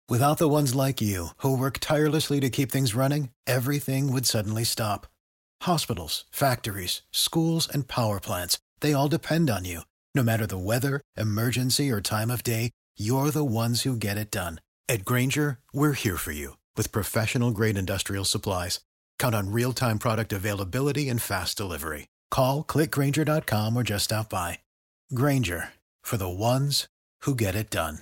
Without the ones like you, who work tirelessly to keep things running, everything would suddenly stop. Hospitals, factories, schools, and power plants, they all depend on you. No matter the weather, emergency, or time of day, you're the ones who get it done. At Grainger, we're here for you with professional-grade industrial supplies. Count on real-time product availability and fast delivery. Call, clickgrainger.com, or just stop by. Grainger, for the ones who get it done.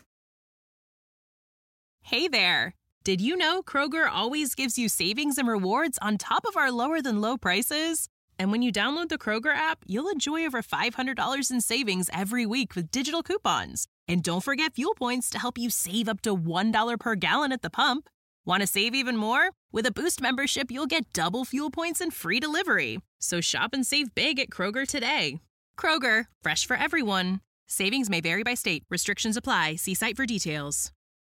Hey there! Did you know Kroger always gives you savings and rewards on top of our lower-than-low prices? And when you download the Kroger app, you'll enjoy over $500 in savings every week with digital coupons. And don't forget fuel points to help you save up to $1 per gallon at the pump. Want to save even more? With a Boost membership, you'll get double fuel points and free delivery. So shop and save big at Kroger today. Kroger, fresh for everyone. Savings may vary by state. Restrictions apply. See site for details.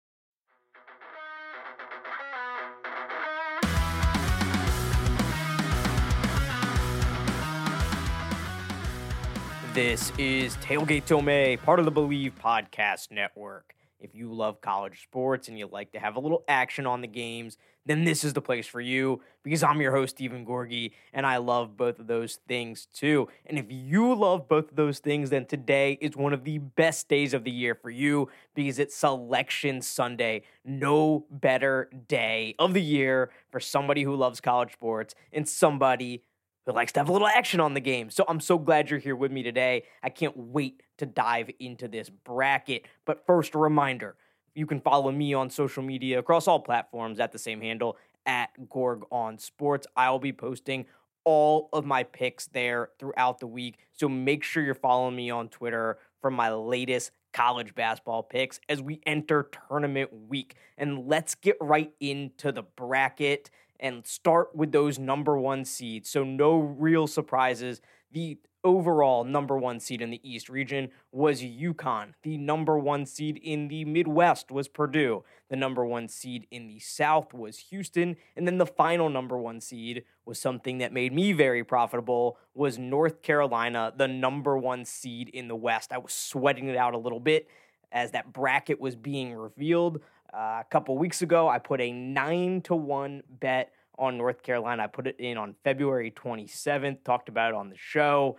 This is Tailgate Till May, part of the Believe Podcast Network. If you love college sports and you like to have a little action on the games, then this is the place for you, because I'm your host, Stephen Gorgie, and I love both of those things too. And if you love both of those things, then today is one of the best days of the year for you, because it's Selection Sunday. No better day of the year for somebody who loves college sports and somebody who likes to have a little action on the game. So I'm so glad you're here with me today. I can't wait to dive into this bracket. But first, a reminder, you can follow me on social media across all platforms at the same handle, at Gorg on Sports. I'll be posting all of my picks there throughout the week. So make sure you're following me on Twitter for my latest college basketball picks as we enter tournament week. And let's get right into the bracket and start with those number one seeds. So no real surprises. The overall number one seed in the East region was UConn. The number one seed in the Midwest was Purdue. The number one seed in the South was Houston. And then the final number one seed was something that made me very profitable, was North Carolina, the number one seed in the West. I was sweating it out a little bit as that bracket was being revealed. A couple weeks ago, I put a 9-1 bet on North Carolina. I put it in on February 27th, talked about it on the show.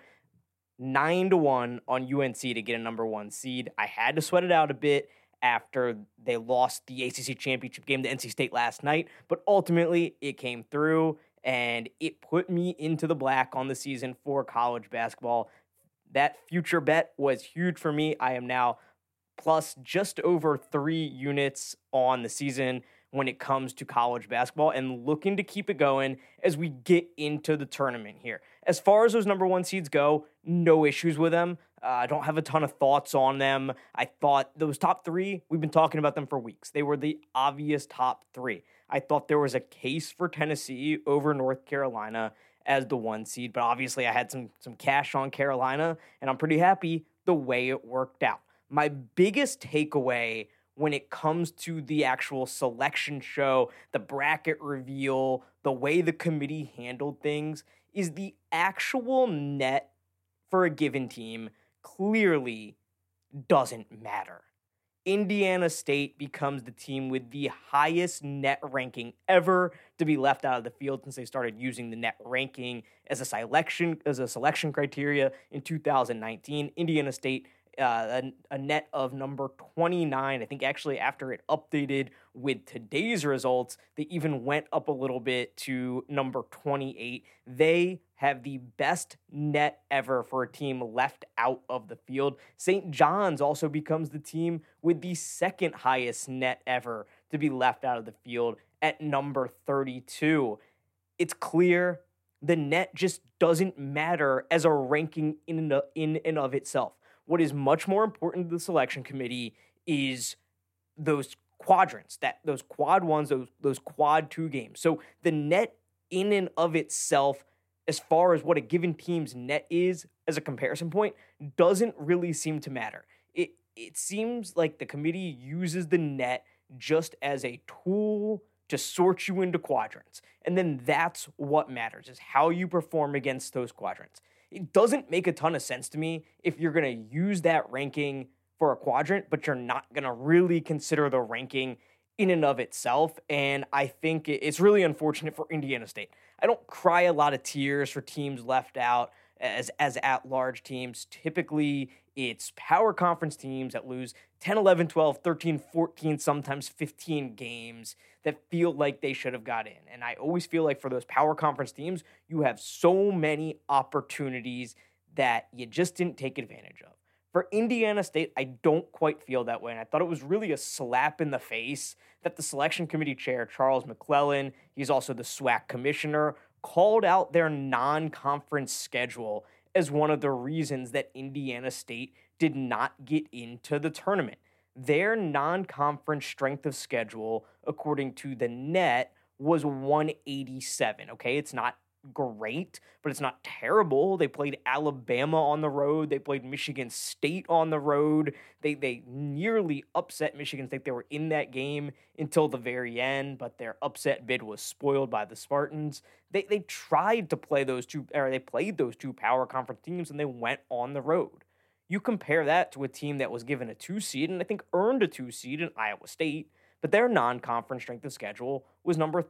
9-1 on UNC to get a number one seed. I had to sweat it out a bit after they lost the ACC championship game to NC State last night, but ultimately it came through and it put me into the black on the season for college basketball. That future bet was huge for me. I am now plus just over 3 units on the season when it comes to college basketball, and looking to keep it going as we get into the tournament here. As far as those number one seeds go, no issues with them. I don't have a ton of thoughts on them. I thought those top 3, we've been talking about them for weeks. They were the obvious top 3. I thought there was a case for Tennessee over North Carolina as the 1 seed, but obviously I had some cash on Carolina, and I'm pretty happy the way it worked out. My biggest takeaway when it comes to the actual selection show, the bracket reveal, the way the committee handled things, is the actual net for a given team clearly doesn't matter. Indiana State becomes the team with the highest net ranking ever to be left out of the field since they started using the net ranking as a selection criteria in 2019. Indiana State a net of number 29. I think actually after it updated with today's results, they even went up a little bit to number 28. They have the best net ever for a team left out of the field. St. John's also becomes the team with the second highest net ever to be left out of the field at number 32. It's clear the net just doesn't matter as a ranking in and of itself. What is much more important to the selection committee is those quadrants, those quad ones, those quad 2 games. So the net in and of itself, as far as what a given team's net is as a comparison point, doesn't really seem to matter. It seems like the committee uses the net just as a tool to sort you into quadrants. And then that's what matters, is how you perform against those quadrants. It doesn't make a ton of sense to me if you're going to use that ranking for a quadrant, but you're not going to really consider the ranking in and of itself, and I think it's really unfortunate for Indiana State. I don't cry a lot of tears for teams left out as at-large teams. Typically, it's power conference teams that lose 10, 11, 12, 13, 14, sometimes 15 games that feel like they should have got in. And I always feel like for those power conference teams, you have so many opportunities that you just didn't take advantage of. For Indiana State, I don't quite feel that way, and I thought it was really a slap in the face that the selection committee chair, Charles McClellan, he's also the SWAC commissioner, called out their non-conference schedule as one of the reasons that Indiana State did not get into the tournament. Their non-conference strength of schedule, according to the net, was 187, okay? It's not great, but it's not terrible. They played Alabama on the road. They played Michigan State on the road. They nearly upset Michigan State. They were in that game until the very end, but their upset bid was spoiled by the Spartans. They tried to play those two, or they played those two power conference teams, and they went on the road. You compare that to a team that was given a 2 seed, and I think earned a 2 seed in Iowa State, but their non-conference strength of schedule was number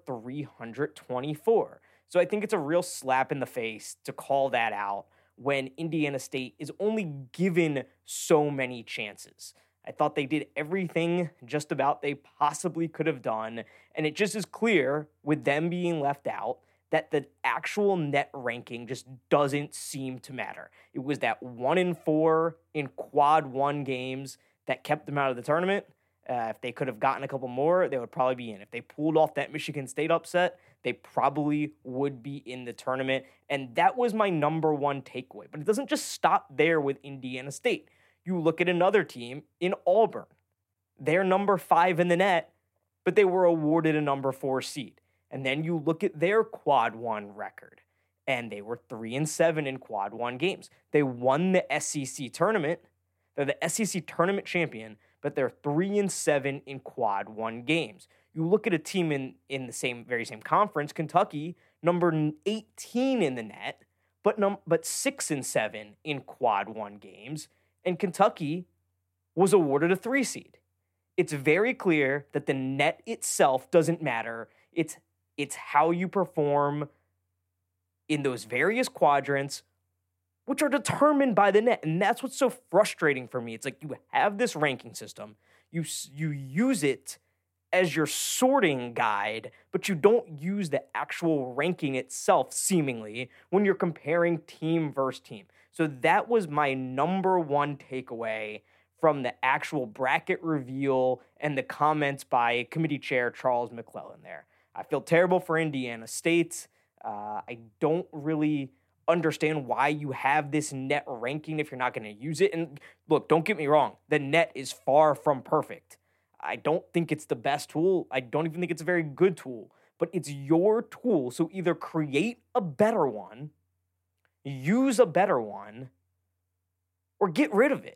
324. So I think it's a real slap in the face to call that out when Indiana State is only given so many chances. I thought they did everything just about they possibly could have done, and it just is clear with them being left out that the actual net ranking just doesn't seem to matter. It was that 1-4 in quad one games that kept them out of the tournament. If they could have gotten a couple more, they would probably be in. If they pulled off that Michigan State upset, they probably would be in the tournament. And that was my number one takeaway. But it doesn't just stop there with Indiana State. You look at another team in Auburn. They're number 5 in the net, but they were awarded a number 4 seed. And then you look at their quad one record, and they were 3-7 in quad one games. They won the SEC tournament. They're the SEC tournament champion, but they're 3-7 in quad one games. You look at a team in the very same conference, Kentucky, number 18 in the net, but 6-7 in quad one games, and Kentucky was awarded a 3 seed. It's very clear that the net itself doesn't matter. It's how you perform in those various quadrants, which are determined by the net. And that's what's so frustrating for me. It's like you have this ranking system. You use it as your sorting guide, but you don't use the actual ranking itself, seemingly, when you're comparing team versus team. So that was my number one takeaway from the actual bracket reveal and the comments by committee chair Charles McClellan there. I feel terrible for Indiana State. I don't really understand why you have this net ranking if you're not going to use it. And look, don't get me wrong. The net is far from perfect. I don't think it's the best tool. I don't even think it's a very good tool. But it's your tool. So either create a better one, use a better one, or get rid of it.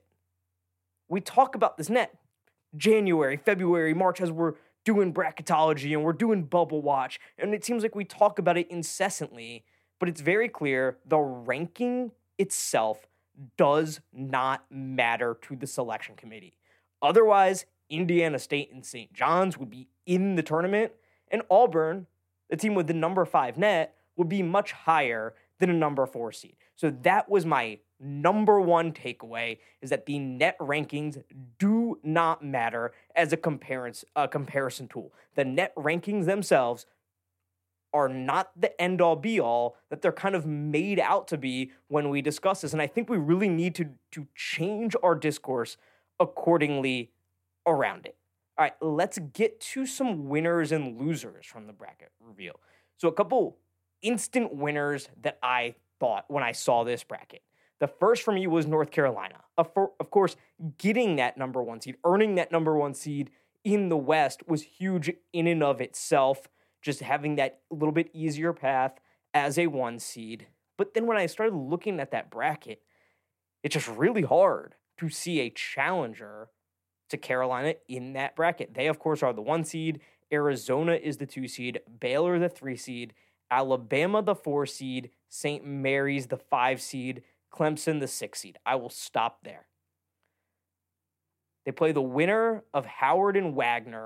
We talk about this net January, February, March as we're doing bracketology and we're doing bubble watch. And it seems like we talk about it incessantly. But it's very clear the ranking itself does not matter to the selection committee. Otherwise, Indiana State and St. John's would be in the tournament, and Auburn, the team with the number 5 net, would be much higher than a number 4 seed. So that was my number one takeaway, is that the net rankings do not matter as a comparison tool. The net rankings themselves are not the end-all, be-all that they're kind of made out to be when we discuss this. And I think we really need to change our discourse accordingly around it. All right, let's get to some winners and losers from the bracket reveal. So a couple instant winners that I thought when I saw this bracket. The first for me was North Carolina. Of course, getting that number 1 seed, earning that number 1 seed in the West was huge in and of itself. Just having that little bit easier path as a 1 seed. But then when I started looking at that bracket, it's just really hard to see a challenger to Carolina in that bracket. They, of course, are the 1 seed. Arizona is the 2 seed. Baylor, the 3 seed. Alabama, the 4 seed. St. Mary's, the 5 seed. Clemson, the 6 seed. I will stop there. They play the winner of Howard and Wagner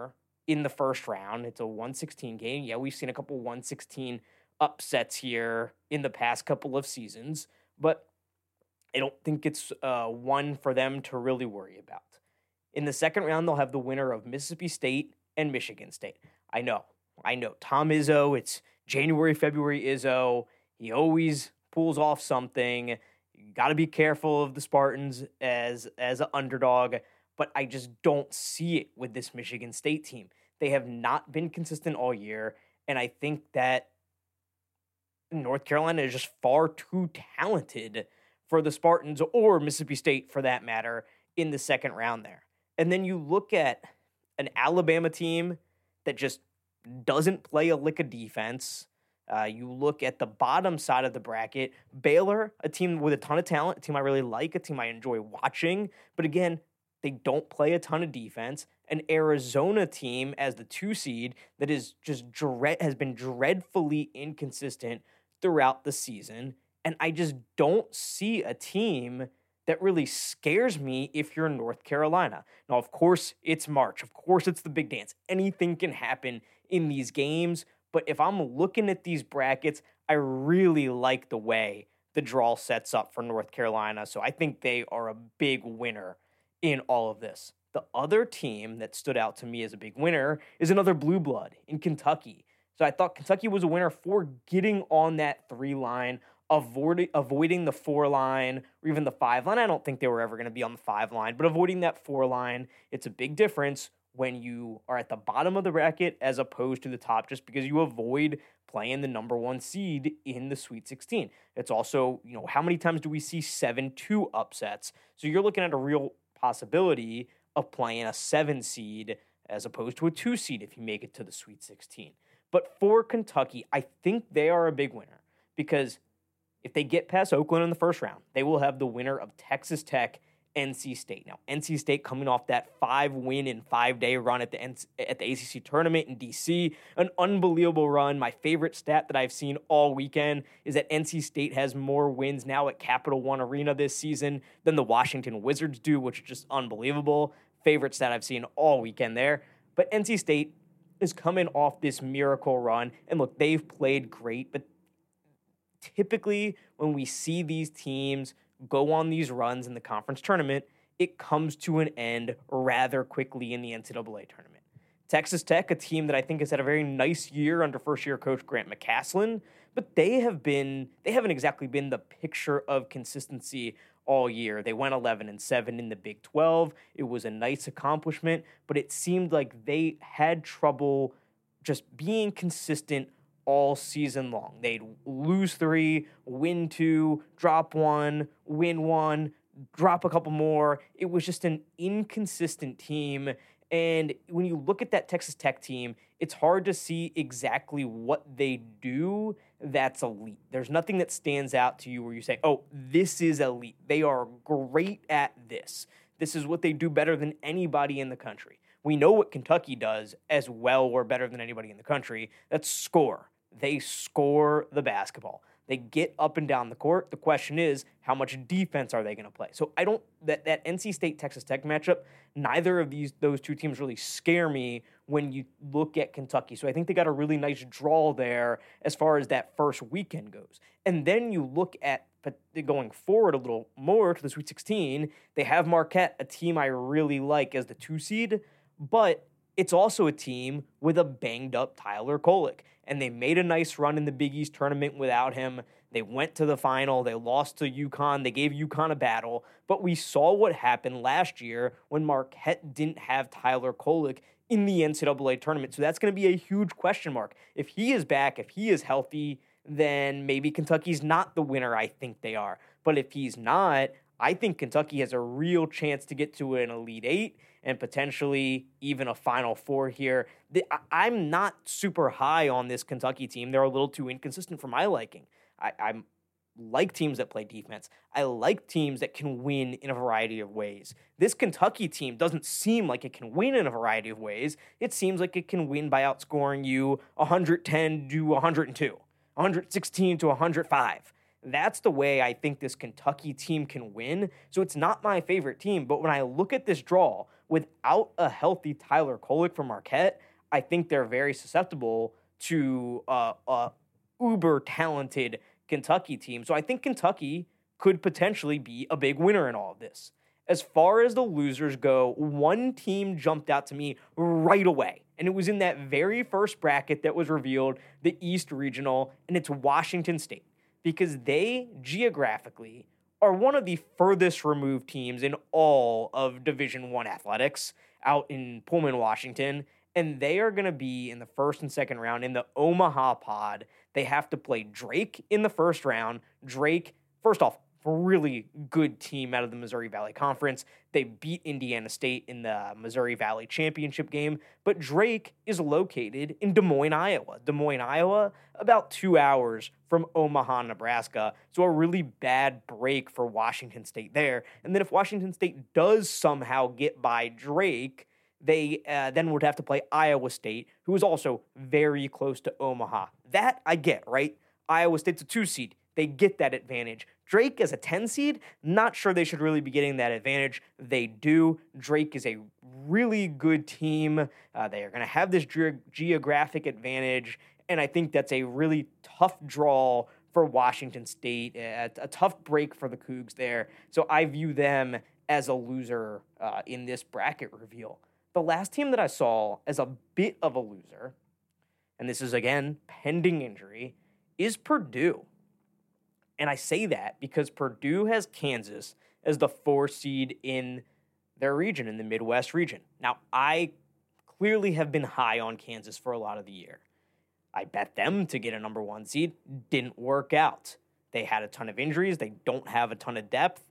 in the first round. It's a 116 game. Yeah, we've seen a couple 116 upsets here in the past couple of seasons, but I don't think it's one for them to really worry about. In the second round, they'll have the winner of Mississippi State and Michigan State. I know. Tom Izzo, it's January, February Izzo. He always pulls off something. You got to be careful of the Spartans as an underdog, but I just don't see it with this Michigan State team. They have not been consistent all year, and I think that North Carolina is just far too talented for the Spartans, or Mississippi State for that matter, in the second round there. And then you look at an Alabama team that just doesn't play a lick of defense. You look at the bottom side of the bracket, Baylor, a team with a ton of talent, a team I really like, a team I enjoy watching. But again, they don't play a ton of defense. An Arizona team as the 2 seed that is just has been dreadfully inconsistent throughout the season. And I just don't see a team that really scares me if you're North Carolina. Now, of course, it's March. Of course, it's the big dance. Anything can happen in these games. But if I'm looking at these brackets, I really like the way the draw sets up for North Carolina. So I think they are a big winner in all of this. The other team that stood out to me as a big winner is another blue blood in Kentucky. So I thought Kentucky was a winner for getting on that 3 line, avoiding the 4 line or even the 5 line. I don't think they were ever going to be on the 5 line, but avoiding that 4 line, it's a big difference when you are at the bottom of the bracket as opposed to the top, just because you avoid playing the number 1 seed in the Sweet 16. It's also, how many times do we see 7-2 upsets? So you're looking at a real possibility of playing a 7 seed as opposed to a 2 seed if you make it to the Sweet 16. But for Kentucky, I think they are a big winner because if they get past Oakland in the first round, they will have the winner of Texas Tech, NC State. Now, NC State coming off that 5-win in 5-day run at the ACC tournament in DC, an unbelievable run. My favorite stat that I've seen all weekend is that NC State has more wins now at Capital One Arena this season than the Washington Wizards do, which is just unbelievable. Favorite stat I've seen all weekend there. But NC State is coming off this miracle run, and look, they've played great, but typically when we see these teams go on these runs in the conference tournament, it comes to an end rather quickly in the NCAA tournament. Texas Tech, a team that I think has had a very nice year under first-year coach Grant McCasland, but they haven't exactly been the picture of consistency all year. They went 11-7 in the Big 12. It was a nice accomplishment, but it seemed like they had trouble just being consistent all season long. They'd lose 3, win 2, drop 1, win 1, drop a couple more. It was just an inconsistent team. And when you look at that Texas Tech team, it's hard to see exactly what they do that's elite. There's nothing that stands out to you where you say, oh, this is elite. They are great at this. This is what they do better than anybody in the country. We know what Kentucky does as well or better than anybody in the country. That's score. They score the basketball. They get up and down the court. The question is, how much defense are they going to play? So that NC State-Texas Tech matchup, neither of those two teams really scare me when you look at Kentucky. So I think they got a really nice draw there as far as that first weekend goes. And then you look at going forward a little more to the Sweet 16, they have Marquette, a team I really like as the 2 seed, but it's also a team with a banged-up Tyler Kolek. And they made a nice run in the Big East tournament without him. They went to the final. They lost to UConn. They gave UConn a battle. But we saw what happened last year when Marquette didn't have Tyler Kolek in the NCAA tournament. So that's going to be a huge question mark. If he is back, if he is healthy, then maybe Kentucky's not the winner I think they are. But if he's not, I think Kentucky has a real chance to get to an Elite 8 and potentially even a Final Four here. I'm not super high on this Kentucky team. They're a little too inconsistent for my liking. I like teams that play defense. I like teams that can win in a variety of ways. This Kentucky team doesn't seem like it can win in a variety of ways. It seems like it can win by outscoring you 110 to 102, 116 to 105. That's the way I think this Kentucky team can win. So it's not my favorite team, but when I look at this draw, without a healthy Tyler Kolek from Marquette, I think they're very susceptible to uber talented Kentucky team. So I think Kentucky could potentially be a big winner in all of this. As far as the losers go, one team jumped out to me right away, and it was in that very first bracket that was revealed, the East Regional, and it's Washington State, because they geographically are one of the furthest removed teams in all of Division I athletics out in Pullman, Washington, and they are going to be in the first and second round in the Omaha pod. They have to play Drake in the first round. Drake, first off, really good team out of the Missouri Valley Conference. They beat Indiana State in the Missouri Valley Championship game, but Drake is located in Des Moines, Iowa. Des Moines, Iowa, about 2 hours from Omaha, Nebraska. So a really bad break for Washington State there. And then if Washington State does somehow get by Drake, they then would have to play Iowa State, who is also very close to Omaha. That I get, right? Iowa State's a 2 seed. They get that advantage. Drake as a 10 seed, not sure they should really be getting that advantage. They do. Drake is a really good team. They are going to have this geographic advantage, and I think that's a really tough draw for Washington State, a tough break for the Cougs there. So I view them as a loser in this bracket reveal. The last team that I saw as a bit of a loser, and this is, again, pending injury, is Purdue. And I say that because Purdue has Kansas as the 4 seed in their region, in the Midwest region. Now, I clearly have been high on Kansas for a lot of the year. I bet them to get a number 1 seed. Didn't work out. They had a ton of injuries. They don't have a ton of depth.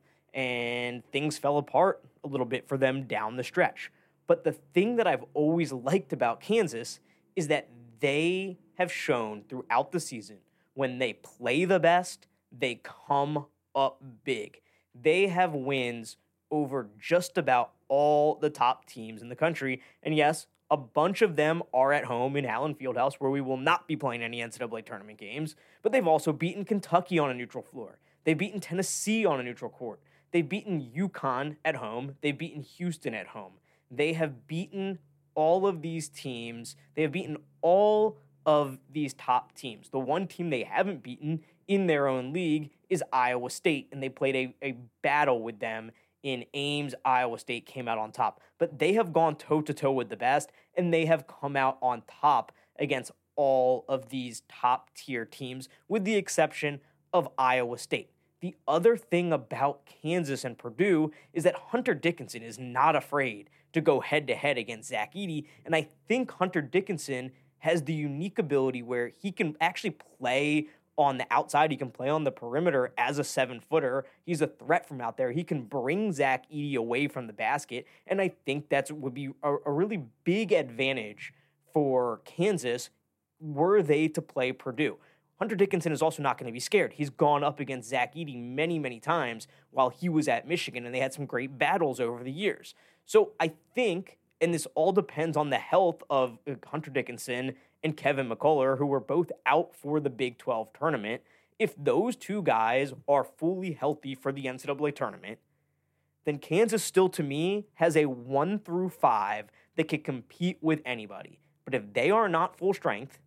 And things fell apart a little bit for them down the stretch. But the thing that I've always liked about Kansas is that they have shown throughout the season, when they play the best, they come up big. They have wins over just about all the top teams in the country. And yes, a bunch of them are at home in Allen Fieldhouse, where we will not be playing any NCAA tournament games. But they've also beaten Kentucky on a neutral floor. They've beaten Tennessee on a neutral court. They've beaten UConn at home. They've beaten Houston at home. They have beaten all of these teams. They have beaten all of these top teams. The one team they haven't beaten in their own league is Iowa State, and they played a battle with them in Ames. Iowa State came out on top. But they have gone toe-to-toe with the best, and they have come out on top against all of these top-tier teams, with the exception of Iowa State. The other thing about Kansas and Purdue is that Hunter Dickinson is not afraid to go head-to-head against Zach Edey, and I think Hunter Dickinson has the unique ability where he can actually play on the outside. He can play on the perimeter as a 7-footer. He's a threat from out there. He can bring Zach Edey away from the basket, and I think that would be a really big advantage for Kansas were they to play Purdue. Hunter Dickinson is also not going to be scared. He's gone up against Zach Edey many, many times while he was at Michigan, and they had some great battles over the years. So I think, and this all depends on the health of Hunter Dickinson and Kevin McCullough, who were both out for the Big 12 tournament. If those two guys are fully healthy for the NCAA tournament, then Kansas still, to me, has a 1 through 5 that can compete with anybody. But if they are not full strength,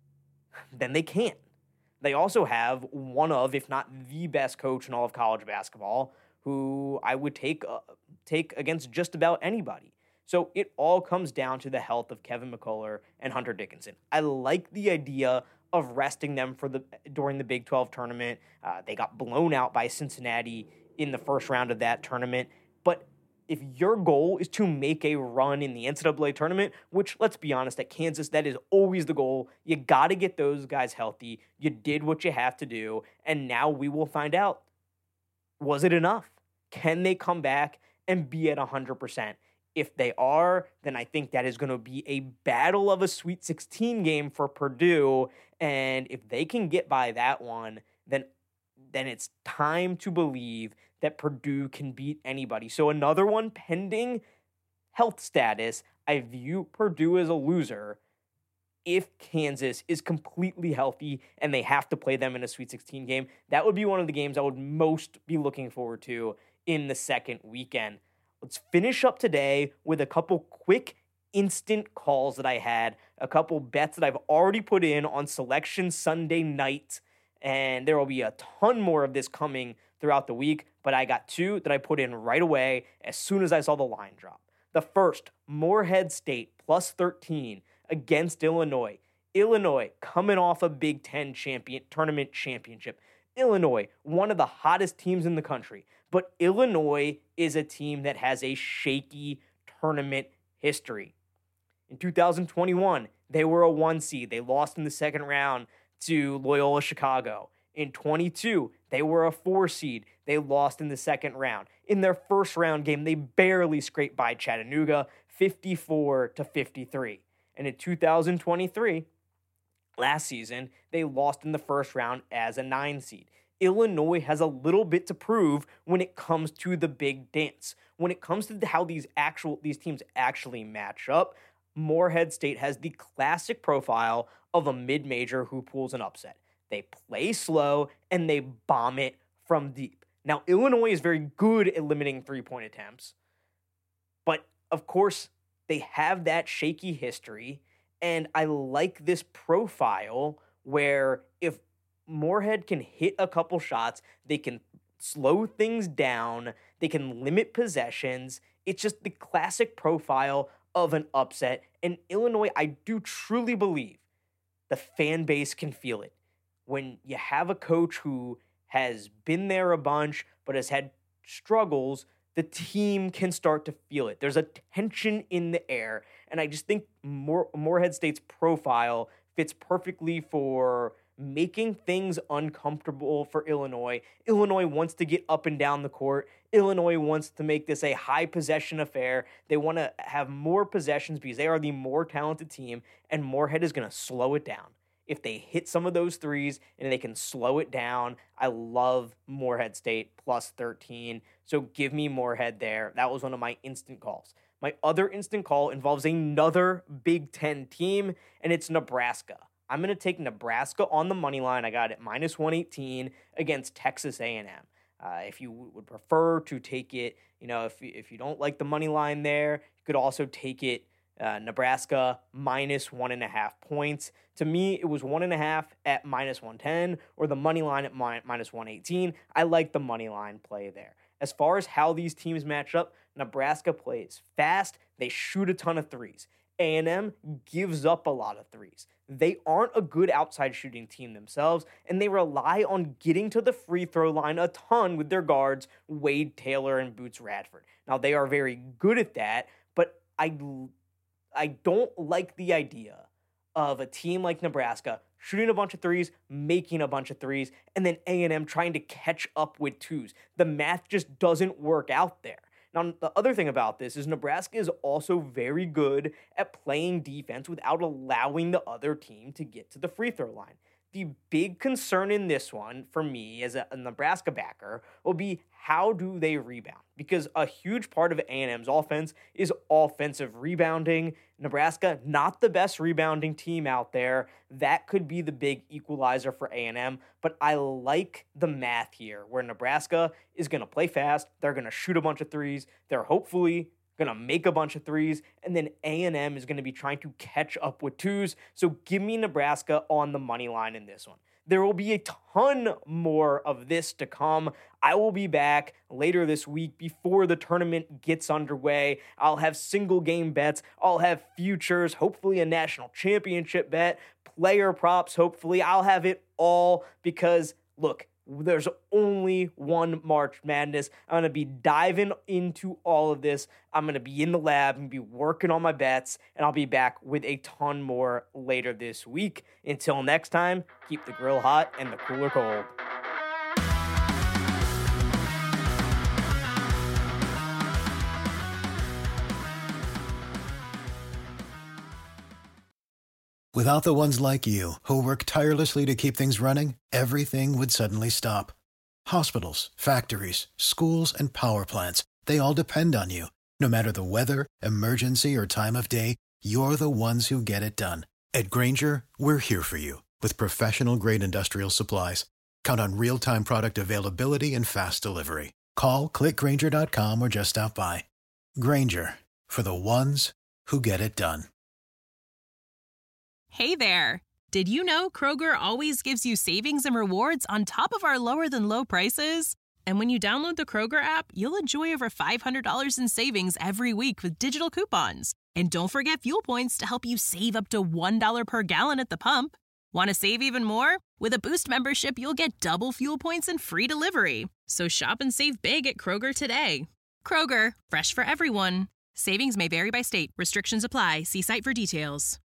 then they can't. They also have one of, if not the best coach in all of college basketball, who I would take against just about anybody. So it all comes down to the health of Kevin McCullough and Hunter Dickinson. I like the idea of resting them during the Big 12 tournament. They got blown out by Cincinnati in the first round of that tournament. But if your goal is to make a run in the NCAA tournament, which, let's be honest, at Kansas, that is always the goal. You got to get those guys healthy. You did what you have to do, and now we will find out, was it enough? Can they come back and be at 100%? If they are, then I think that is going to be a battle of a Sweet 16 game for Purdue, and if they can get by that one, then it's time to believe that Purdue can beat anybody. So another one, pending health status, I view Purdue as a loser if Kansas is completely healthy and they have to play them in a Sweet 16 game. That would be one of the games I would most be looking forward to in the second weekend. Let's finish up today with a couple quick instant calls that I had, a couple bets that I've already put in on Selection Sunday night, and there will be a ton more of this coming throughout the week, but I got two that I put in right away as soon as I saw the line drop. The first, Morehead State plus 13 against Illinois. Illinois coming off a Big Ten tournament championship. Illinois, one of the hottest teams in the country, but Illinois is a team that has a shaky tournament history. In 2021, they were a 1 seed. They lost in the second round to Loyola Chicago. In 22, they were a 4 seed. They lost in the second round. In their first round game, they barely scraped by Chattanooga, 54-53. And in 2023, last season, they lost in the first round as a 9 seed. Illinois has a little bit to prove when it comes to the big dance. When it comes to how these teams actually match up, Morehead State has the classic profile of a mid-major who pulls an upset. They play slow and they bomb it from deep. Now, Illinois is very good at limiting three-point attempts, but of course, they have that shaky history, and I like this profile where if Morehead can hit a couple shots, they can slow things down, they can limit possessions. It's just the classic profile of an upset. And Illinois, I do truly believe the fan base can feel it. When you have a coach who has been there a bunch but has had struggles, the team can start to feel it. There's a tension in the air, and I just think Morehead State's profile fits perfectly for making things uncomfortable for Illinois. Illinois wants to get up and down the court. Illinois wants to make this a high possession affair. They want to have more possessions because they are the more talented team, and Morehead is going to slow it down. If they hit some of those threes and they can slow it down, I love Morehead State plus 13. So give me Morehead there. That was one of my instant calls. My other instant call involves another Big Ten team, and it's Nebraska. I'm going to take Nebraska on the money line. I got it minus 118 against Texas A&M. If you would prefer to take it, if you don't like the money line there, you could also take it Nebraska minus 1.5 points. To me, it was 1.5 at minus 110 or the money line at minus 118. I like the money line play there. As far as how these teams match up, Nebraska plays fast. They shoot a ton of threes. A&M gives up a lot of threes. They aren't a good outside shooting team themselves, and they rely on getting to the free throw line a ton with their guards, Wade Taylor and Boots Radford. Now, they are very good at that, but I don't like the idea of a team like Nebraska shooting a bunch of threes, making a bunch of threes, and then A&M trying to catch up with twos. The math just doesn't work out there. Now, the other thing about this is Nebraska is also very good at playing defense without allowing the other team to get to the free throw line. The big concern in this one for me as a Nebraska backer will be how do they rebound? Because a huge part of A&M's offense is offensive rebounding. Nebraska, not the best rebounding team out there. That could be the big equalizer for A&M, but I like the math here where Nebraska is going to play fast. They're going to shoot a bunch of threes. They're hopefully going to make a bunch of threes, and then A&M is going to be trying to catch up with twos. So give me Nebraska on the money line in this one. There will be a ton more of this to come. I will be back later this week before the tournament gets underway. I'll have single game bets. I'll have futures, hopefully a national championship bet, player props, hopefully. I'll have it all because, look, there's only one March Madness. I'm going to be diving into all of this. I'm going to be in the lab and be working on my bets, and I'll be back with a ton more later this week. Until next time, keep the grill hot and the cooler cold. Without the ones like you, who work tirelessly to keep things running, everything would suddenly stop. Hospitals, factories, schools, and power plants, they all depend on you. No matter the weather, emergency, or time of day, you're the ones who get it done. At Grainger, we're here for you with professional-grade industrial supplies. Count on real-time product availability and fast delivery. Call, click Grainger.com, or just stop by. Grainger, for the ones who get it done. Hey there! Did you know Kroger always gives you savings and rewards on top of our lower-than-low prices? And when you download the Kroger app, you'll enjoy over $500 in savings every week with digital coupons. And don't forget fuel points to help you save up to $1 per gallon at the pump. Want to save even more? With a Boost membership, you'll get double fuel points and free delivery. So shop and save big at Kroger today. Kroger, fresh for everyone. Savings may vary by state. Restrictions apply. See site for details.